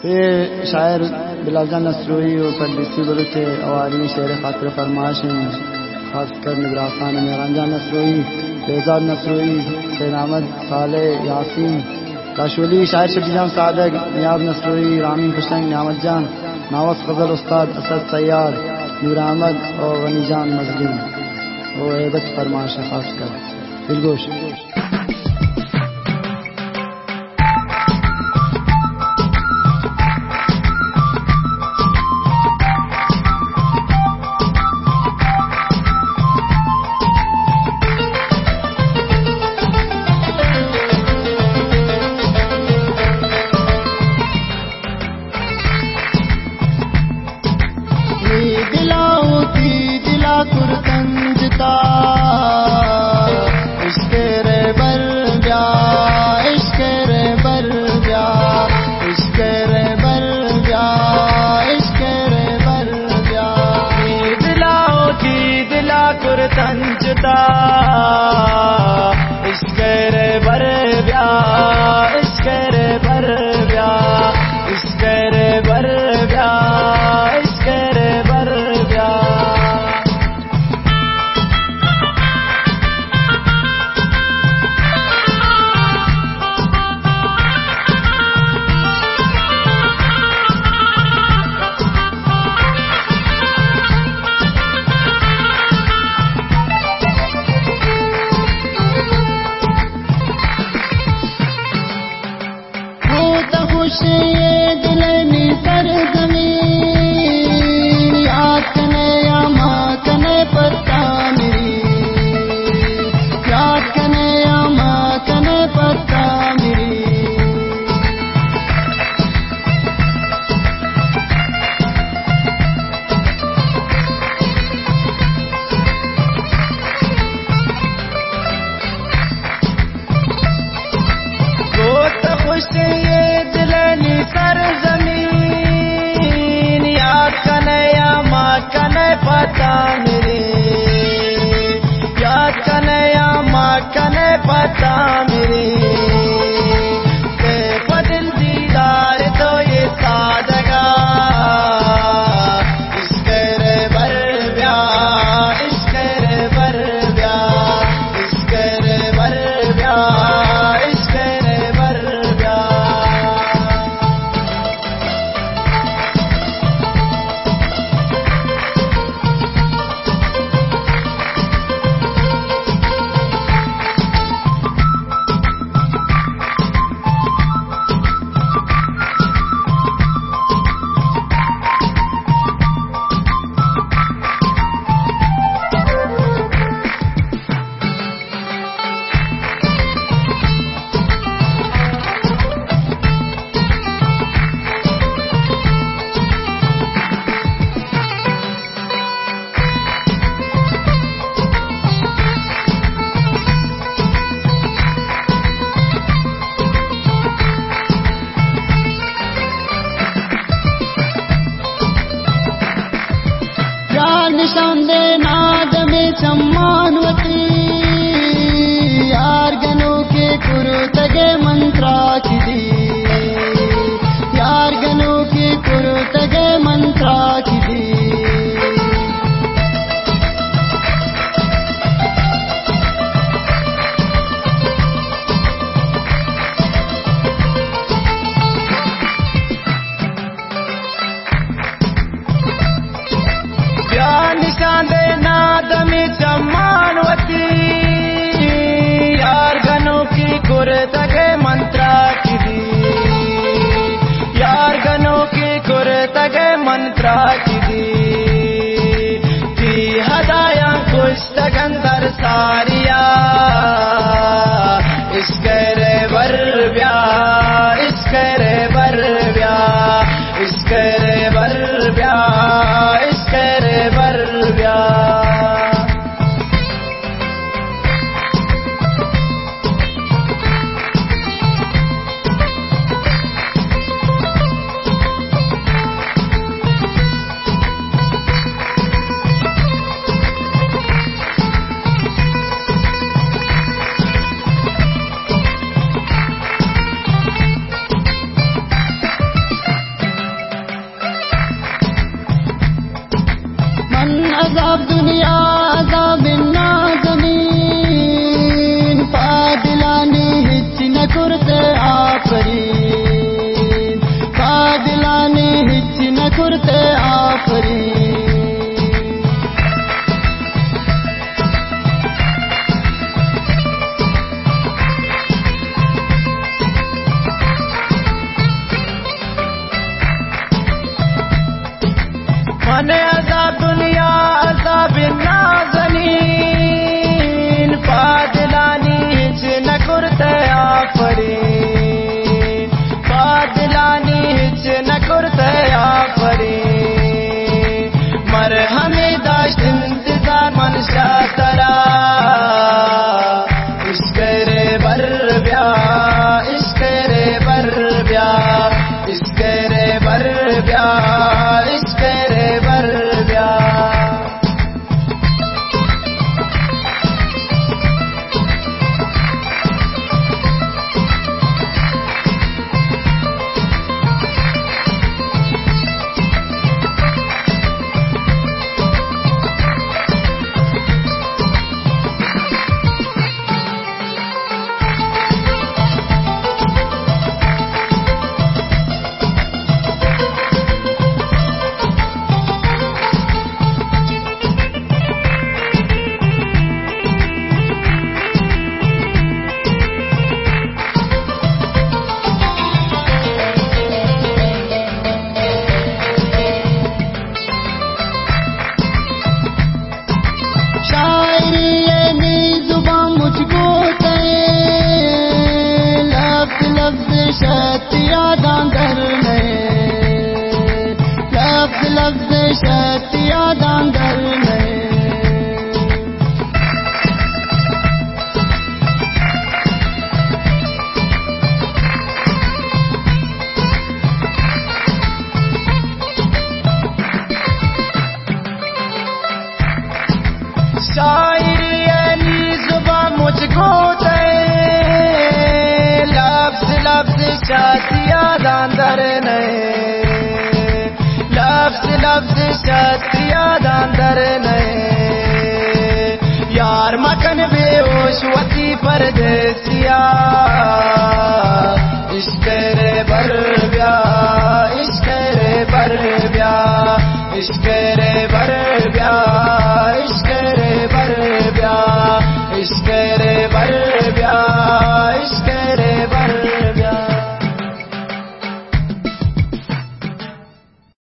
ये शायर बिलाल नसरूई और परदेसी बलूच अवारी शेर खातिर फरमाश खासकर निगरासान मेहरान नसरूई, बेजाद नसरूई, सैयद अहमद साले यासीन काशोली, शायर शफीजान सादक, नियाज नसरूई, रामी हुसैन नियामत जान, नवाज फजल उस्ताद, असद सैयाद, नूर अहमद और गनीजान मजलूम और एबत फरमाश खासकर दिलगोश। अज़ाब दुनिया अज़ाब नाज़नीन पादिलानी हिच न कुर्ते आफरीन पादिलानी हिच न कुर्ते आफरीन मने अज़ाब दुनिया अज़ाब नाज़नीन पादिलानी हिच न कुर्ते आफरीन पादिलानी हिच न कुर्ते आफरीन मरहमे दाश्त इंतज़ार मनशा तरा इश्क़ रे बर ब्या इश्क़ रे बर ब्या इश्क़ रे बर ब्या इश्क़ रे बर ब्या शतिया दांदर में लफ्ज़ लफ्ज़ शतिया दांदर में शायरी यानी ज़ुबान मुझको लफ्ज़ शतिया दांदर ने लफ्ज़ लफ्ज़ शतिया दांदर ने यार मकन बेहोश वती परदेसिया इश्क़ रे बर ब्या इश्क़ रे बर ब्या इश्क़